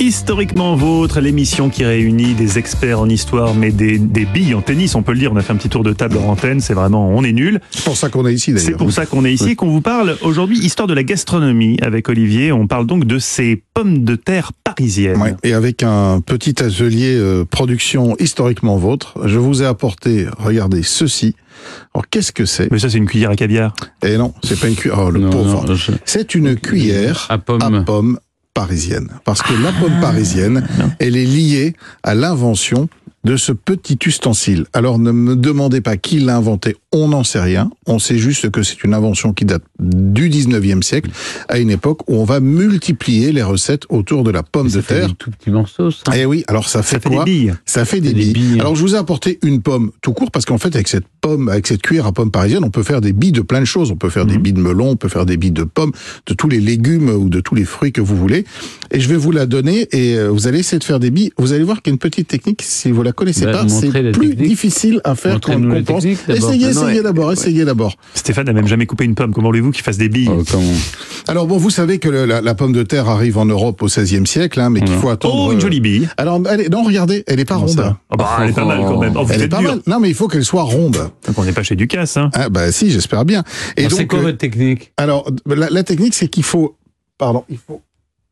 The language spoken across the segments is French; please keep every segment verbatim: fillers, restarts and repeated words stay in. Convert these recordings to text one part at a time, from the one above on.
Historiquement Vôtre, l'émission qui réunit des experts en histoire, mais des, des billes en tennis, on peut le dire. On a fait un petit tour de table en antenne, c'est vraiment, on est nul. C'est pour ça qu'on est ici d'ailleurs. C'est pour ça qu'on est ici et oui. qu'on vous parle aujourd'hui histoire de la gastronomie avec Olivier. On parle donc de ces pommes de terre parisiennes. Ouais, et avec un petit atelier euh, production historiquement vôtre, je vous ai apporté, regardez, ceci. Alors qu'est-ce que c'est? Mais ça c'est une cuillère à caviar. Eh non, c'est pas une cuillère. Oh, le non, pauvre. non, je... C'est une cuillère à pomme. à pomme parisienne. Parce que la pomme parisienne, elle est liée à l'invention de ce petit ustensile. Alors ne me demandez pas qui l'a inventé, on n'en sait rien. On sait juste que c'est une invention qui date du dix-neuvième siècle, à une époque où on va multiplier les recettes autour de la pomme Mais ça de fait terre. Des tout petits morceaux, ça. Eh oui, alors ça fait, ça fait quoi? des billes. Ça fait des, des billes. billes. Alors je vous ai apporté une pomme tout court parce qu'en fait avec cette pomme, avec cette cuillère à pomme parisienne, on peut faire des billes de plein de choses. On peut faire mmh. des billes de melon, on peut faire des billes de pommes, de tous les légumes ou de tous les fruits que vous voulez. Et je vais vous la donner et vous allez essayer de faire des billes. Vous allez voir qu'il y a une petite technique, si vous la connaissez bah, pas, c'est plus technique. difficile à faire qu'on qu'on pense. Essayez, essayez d'abord, essayez d'abord. Stéphane n'a même jamais coupé une pomme. Comment voulez-vous qu'il fasse des billes? Oh, comment... Alors bon, vous savez que le, la, la pomme de terre arrive en Europe au seizième siècle, hein, mais qu'il faut attendre. Oh, une jolie bille. Alors, elle est, non, regardez, elle est pas ronde. Oh, bah, elle est pas mal quand même. Oh, elle est pas dur. mal. Non, mais il faut qu'elle soit ronde. Donc on n'est pas chez Ducasse, hein. Ah bah si, j'espère bien. Et donc, c'est quoi euh, votre technique? Alors, la, la technique, c'est qu'il faut, pardon, il faut,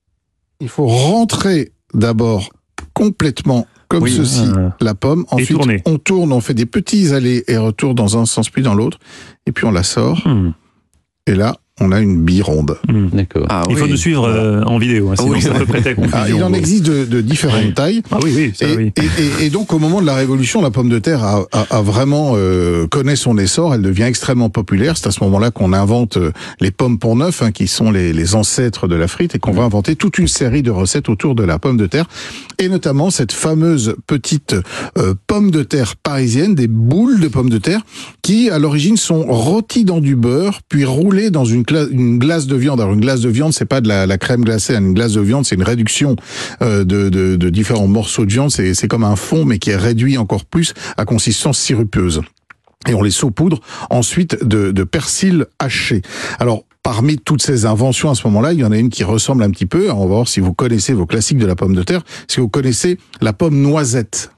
il faut rentrer d'abord complètement comme oui, ceci, euh, la pomme. Ensuite, on tourne, on fait des petits allers et retours dans un sens puis dans l'autre. Et puis on la sort. Mmh. Et là, on a une bille ronde. Mmh. D'accord. Ah, il oui. faut nous suivre euh, en vidéo, hein, sinon oui. ça peut prêter à confusion. Ah, il en existe de, de différentes oui. tailles. Ah oui, oui, ça, et, oui. Et, et, et donc, au moment de la Révolution, la pomme de terre a, a, a vraiment euh, connaît son essor. Elle devient extrêmement populaire. C'est à ce moment-là qu'on invente euh, les pommes pont neuf, hein, qui sont les, les ancêtres de la frite, et qu'on va inventer toute une série de recettes autour de la pomme de terre, et notamment cette fameuse petite euh, pomme de terre parisienne, des boules de pommes de terre, qui à l'origine sont rôties dans du beurre, puis roulées dans une, une glace de viande. Alors une glace de viande, c'est pas de la, la crème glacée. Une glace de viande, c'est une réduction euh, de, de, de différents morceaux de viande. C'est, c'est comme un fond, mais qui est réduit encore plus à consistance sirupeuse. Et on les saupoudre ensuite de, de persil haché. Alors parmi toutes ces inventions à ce moment-là, il y en a une qui ressemble un petit peu. On va voir si vous connaissez vos classiques de la pomme de terre. Si vous connaissez la pomme noisette.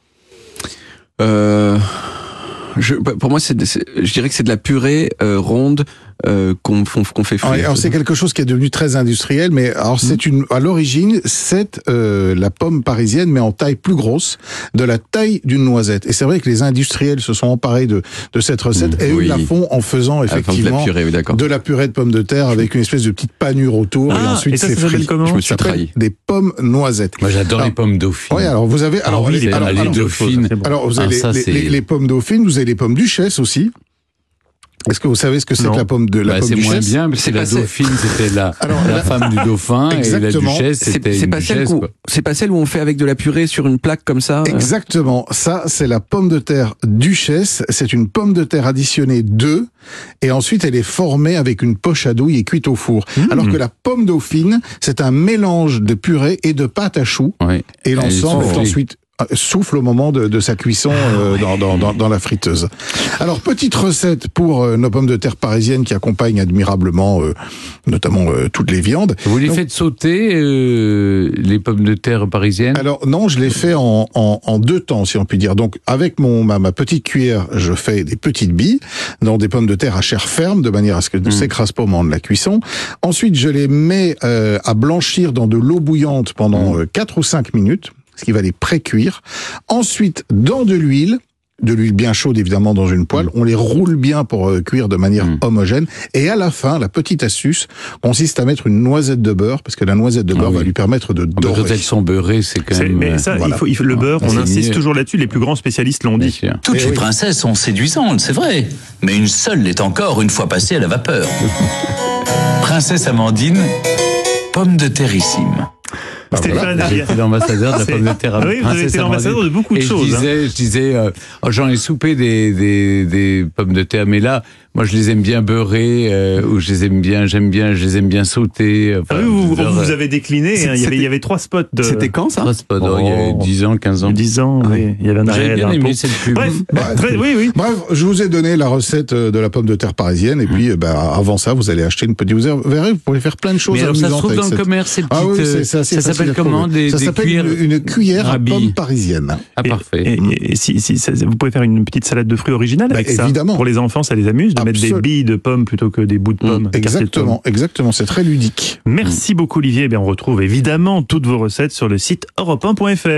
Euh, je, pour moi, c'est, c'est, je dirais que c'est de la purée euh, ronde. Euh, qu'on, qu'on fait frire. Alors c'est quelque chose qui est devenu très industriel, mais alors mmh. c'est une, à l'origine c'est euh, la pomme parisienne, mais en taille plus grosse, de la taille d'une noisette. Et c'est vrai que les industriels se sont emparés de de cette recette mmh, et oui. eux la font en faisant effectivement de la, purée, oui, de la purée de pommes de terre avec une espèce de petite panure autour ah, et ensuite et ça, c'est ça frit. Comment Je me suis trahi. Des pommes noisettes. Moi j'adore alors, les pommes dauphines. Oui, alors vous avez alors, ah, oui, les, alors, alors, les dauphines. Bon. Alors vous avez ah, les, ça, les, les, les pommes dauphines, vous avez les pommes duchesse aussi. Est-ce que vous savez ce que c'est non. que la pomme de la bah, pomme c'est duchesse? moins bien, parce que la dauphine, c'était la, Alors, la, la femme du dauphin, exactement. Et la duchesse, c'était c'est, c'est une pas duchesse. Où, c'est pas celle où on fait avec de la purée sur une plaque comme ça? Exactement. Ça, c'est la pomme de terre duchesse. C'est une pomme de terre additionnée d'œufs, et ensuite elle est formée avec une poche à douille et cuite au four. Mmh. Alors que la pomme dauphine, c'est un mélange de purée et de pâte à choux. Oui. Et l'ensemble est ensuite souffle au moment de, de sa cuisson euh, dans, dans, dans, dans la friteuse. Alors, petite recette pour euh, nos pommes de terre parisiennes qui accompagnent admirablement, euh, notamment euh, toutes les viandes. Vous les Donc, faites sauter, euh, les pommes de terre parisiennes? Alors, non, je les fais en, en, en deux temps, si on peut dire. Donc, avec mon ma, ma petite cuillère, je fais des petites billes dans des pommes de terre à chair ferme, de manière à ce qu'elles ne mmh. s'écrasent pas au moment de la cuisson. Ensuite, je les mets euh, à blanchir dans de l'eau bouillante pendant mmh. euh, quatre ou cinq minutes. Ce qui va les pré-cuire. Ensuite, dans de l'huile, de l'huile bien chaude évidemment dans une poêle, mmh. on les roule bien pour euh, cuire de manière mmh. homogène. Et à la fin, la petite astuce consiste à mettre une noisette de beurre, parce que la noisette de beurre ah, oui. va lui permettre de dorer. Quand elles sont beurrées, c'est quand c'est, même... Mais ça, voilà. il faut, il faut, le beurre, ah, on insiste mieux. toujours là-dessus, les plus grands spécialistes l'ont dit. Toutes et les oui. princesses sont séduisantes, c'est vrai. Mais une seule l'est encore une fois passée à la vapeur. Princesse Amandine, pomme de terrissime. Stéphane, voilà. J'ai été l'ambassadeur de la pomme de terre. Ah oui, vous avez été l'ambassadeur de beaucoup de et choses. Je disais, hein. je disais euh, oh, j'en ai soupé des, des, des pommes de terre, mais là, moi je les aime bien beurrés, euh, ou je les aime bien, j'aime bien, je les aime bien sauter. Enfin, ah oui, vous, leur, vous avez décliné, hein, il, y avait, il y avait trois spots. De... C'était quand ça? Trois spots, oh. Il y avait dix ans, quinze ans. dix ans, ah, oui. Il y avait un J'avais bien aimé cette pub. Bref, bah, très, oui, oui. Bref, je vous ai donné la recette de la pomme de terre parisienne, et mmh. puis bah, avant ça, vous allez acheter une petite... Vous verrez, vous pouvez faire plein de choses. Mais alors ça se trouve dans cette... le commerce, ces petites... Ah oui, c'est, c'est ça s'appelle comment des, Ça des s'appelle cuillères... une, une cuillère à pomme parisienne. Ah, et, parfait. Et, et, et si, si ça, vous pouvez faire une petite salade de fruits originale avec bah, évidemment. ça. Pour les enfants, ça les amuse de Absolument. mettre des billes de pommes plutôt que des bouts de pommes. Mmh. Exactement, de pommes. exactement. C'est très ludique. Merci mmh. beaucoup, Olivier. Eh bien, on retrouve évidemment toutes vos recettes sur le site europe un point f r.